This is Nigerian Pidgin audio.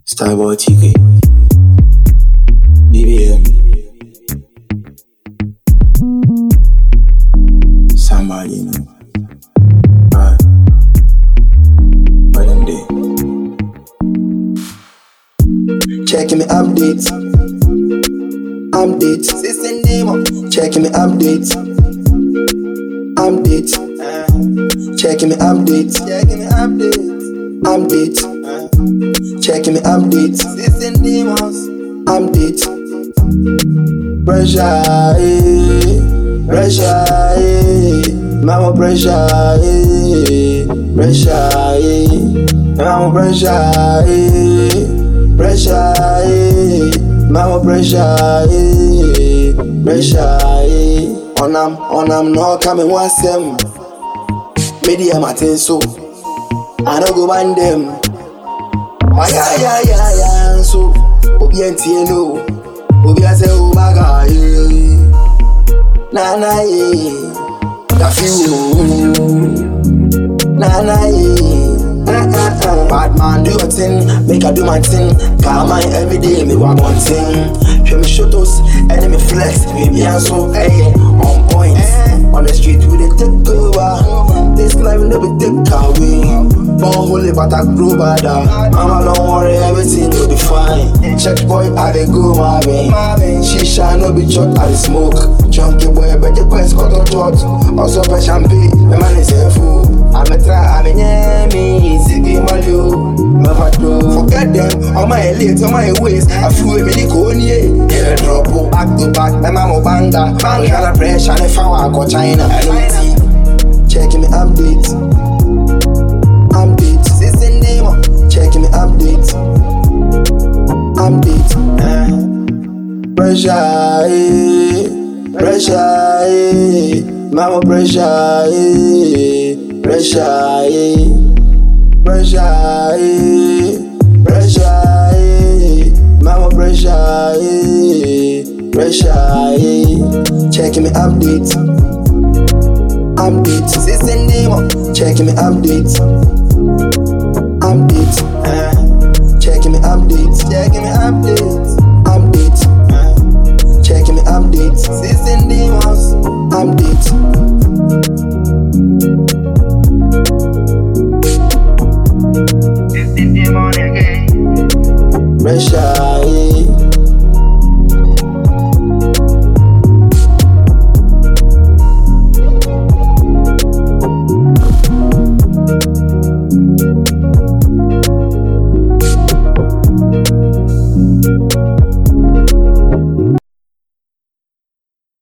Starboy TK, BBM, somebody know. Right, what them day? Checking me updates, System demo. Checking me updates, Checking me updates, Checking me updates, System demos. Pressure, mama pressure, mama pressure, mama pressure. On I'm not coming once them. Media Martin so I don't go ban them. Yeah. So Obi no. Obi say oh my God, na that feel bad man do your thing, make I do my thing. Calm mind every day, me want one thing. Show me shotos, enemy flex, baby I'm so on point. On the street we dey take over. This life no be take away. Born holy but I grow badder. Mama don't worry, everything will be fine. Check boy, I dey go my way. Shisha no be shot, I dey smoke. Junkie boy, but the quest got a shot. Also for champagne, my man is a fool. I'm a try, I'm a nyami. Ziggy Mario, never do. Forget them, on my elite, on my waist. I feel me Nikonye. Yeah, drop back to back, my mama banga. We got a pressure, if I go China. Checking me updates, System demo. checking me updates, pressure, mama pressure, mama pressure, checking me updates, System demo. checking me updates, checking me updates, Checking me updates. checking me updates, System demos. System demo again. pressure.